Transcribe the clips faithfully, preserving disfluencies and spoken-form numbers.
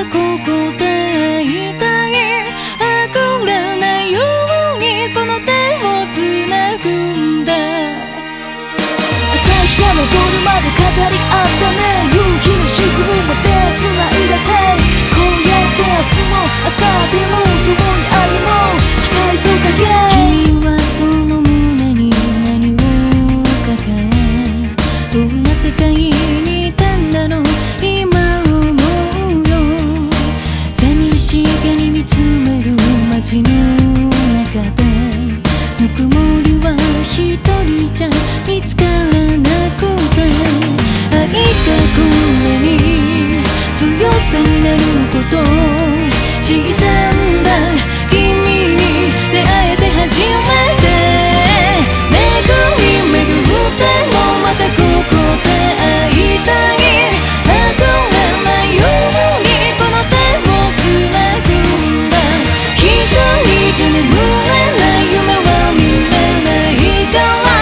ここで会いたい、あぐらないようにこの手をつなぐんだ。 朝日が昇るまで語り合ったね、夕日が沈むまで繋いだ手、こうやって明日も明後日も共に歩もう、光と影。 君はその胸に何を抱え、どんな世界にいたんだろう今思うよ。寂しげに見つめる街の中で、ぬくもりは一人じゃ見つからなくて、愛がこんなに強さになること知ったんだ。君に出会えて初めて、巡り巡ってもまたここで会いたい、あぐらないようにこの手をつなぐんだ。一人じゃ眠れない夢は見れないから、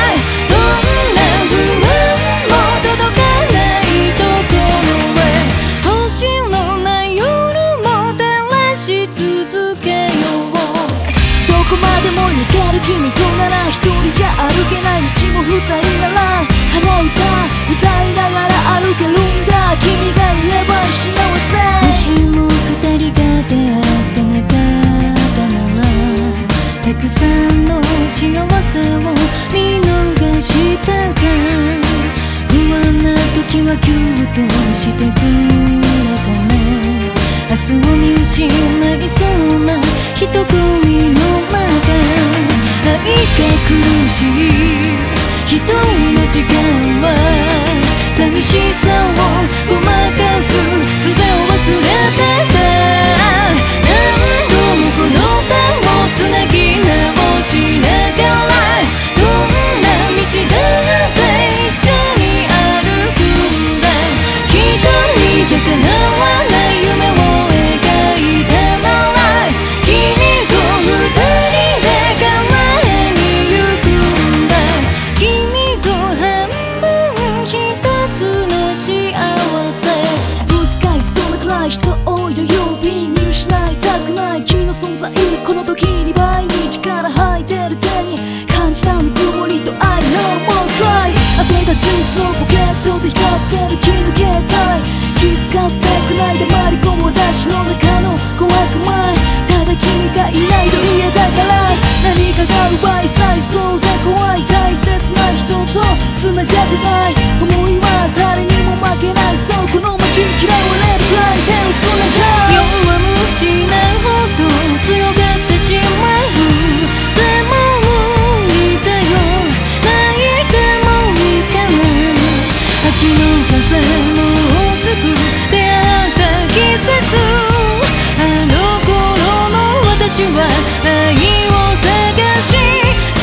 どんな不安も届かないところへ、星のない夜も照らし続けよう。 どこまでも行ける君となら、一人じゃ歩けない道も二人なら、鼻歌歌いながら歩けるんだ。君がいれば幸せ。 もしも二人が出会ってなかったなら、たくさんの幸せを見逃したか。不安な時はキュッとしてくれたね。明日を見失いそうな人混みの中、愛が苦しい一人の時間は、寂しさをごまかす術を忘れてた。何度もこの手をつなぎ直しながら、どんな道だって一緒に歩くんだ。一人じゃ叶わない夢を描いたなら、君と二人で叶えに行くんだ。君と半分一つの幸せ。 ぶつかりそうなくらい人多い土曜日、見失いたくない君の存在、この時に倍に力吐いてる手に感じたぬくもりと愛のもうcry。汗がジーンズのポケットで光ってる君の携帯、気づかせてくない黙り込む私の中の怖く前、ただ君がいないと言えたから、何かが奪い去りそうで怖い、大切な人と繋がってたい思いは誰にも負けない、そうこの街に嫌われるくらい手をつなが弱虫なほど強がってしまう。でも無理だよ、泣いてもいかない。秋の風もうすぐ出会った季節、あの頃の私は愛を探して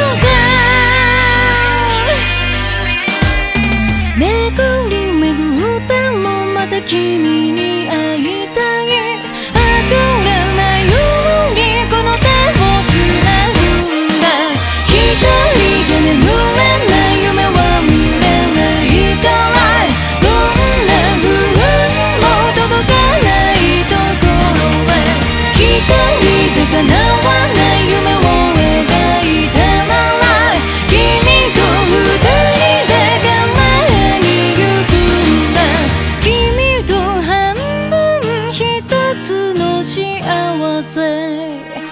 た。巡り巡ってもまた君に会いたい、あぐらないようにこの手をつなぐんだ。一人じゃ眠れない夢は見れないから、どんな不安も届かないところへ、一人じゃ叶わない夢を描いたなら、君と二人で叶えに行くんだ。君と半分一つの幸せ。